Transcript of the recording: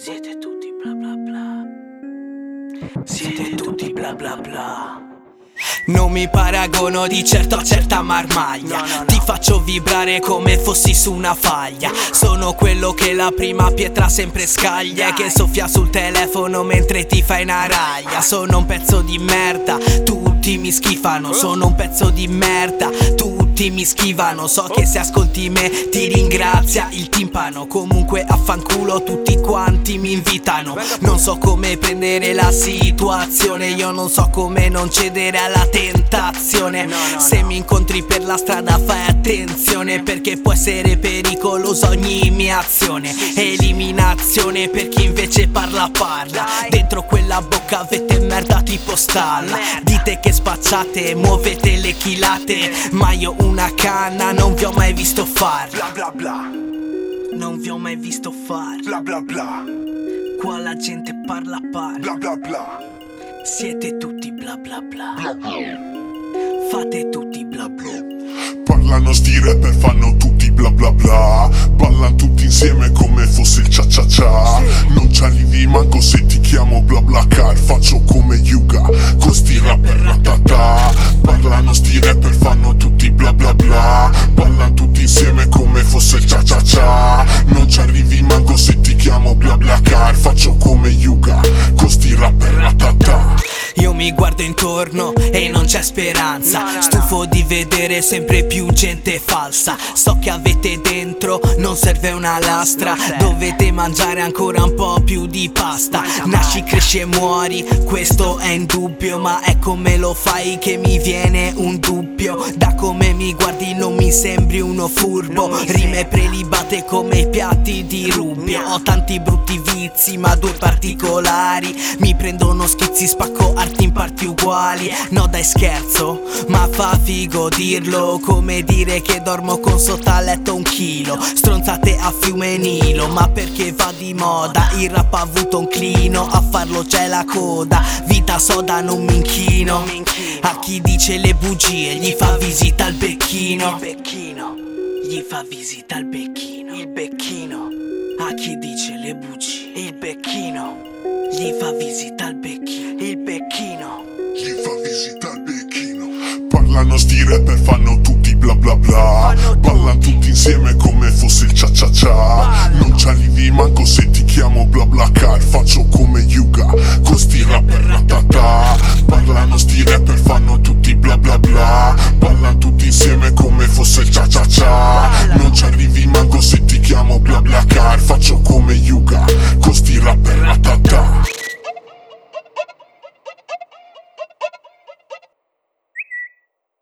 Siete tutti bla bla bla. Siete tutti bla bla bla. Non mi paragono di certo a certa marmaglia. No. Ti faccio vibrare come fossi su una faglia. Sono quello che la prima pietra sempre scaglia, che soffia sul telefono mentre ti fai una raglia. Sono un pezzo di merda, tutti mi schifano. Sono un pezzo di merda, tutti mi schivano. So che se ascolti me ti ringrazia il timpano. Comunque affanculo, tutti quanti mi invitano. Non so come prendere la situazione, io non so come non cedere alla tentazione. Se mi incontri per la strada fai attenzione, perché può essere pericolosa ogni mia azione. Eliminazione per chi invece parla. Dentro quella bocca avete merda tipo stalla. Dite che spacciate, muovete le chilate, ma io una canna non vi ho mai visto far. Bla bla bla. Non vi ho mai visto far. Bla bla bla. Qua la gente parla. Bla bla bla. Siete tutti bla bla bla. Fate tutti bla bla. Parlano sti rapper, fanno tutti bla bla bla. Ballano tutti insieme come fosse il cia cia cia. Non ci arrivi manco se ti chiamo bla bla car. Faccio come Yuga con sti rapper ratata. Parlano sti rapper, fanno tutti bla bla bla. Ballano tutti insieme come fosse il cia cia cia. Non ci arrivi manco se ti chiamo bla bla car. Faccio come Yuga con sti rapper ratata. Io mi guardo intorno e non c'è speranza. Stufo di vedere sempre più gente falsa. So che avete dentro, non serve una lastra. Dovete mangiare ancora un po' più di pasta. Nasci, cresci e muori, questo è indubbio. Ma è come lo fai che mi viene un dubbio. Da come mi guardi non mi sembri uno furbo. Rime prelibate come i piatti di Rubio. Ho tanti brutti vizi ma due particolari. Mi prendono schizzi, spacco arti in parti uguali. No dai scherzo, ma fa figo dirlo. Come dire che dormo con sotto a letto 1 chilo. Stronzate a fiume Nilo, ma perché va di moda. Il rap ha avuto un clino, a farlo c'è la coda. Vita soda non mi inchino. A chi dice le bugie gli fa visita al becchino. Gli fa visita al becchino. Il becchino. A chi dice le bugie, il becchino gli fa visita al becchino. Il becchino gli fa visita al becchino. Parlano sti rapper, fanno tutti bla bla bla. Ballano tutti insieme come fosse il cia cia cia. Non ci arrivi manco se ti chiamo bla bla car. Faccio come Yuga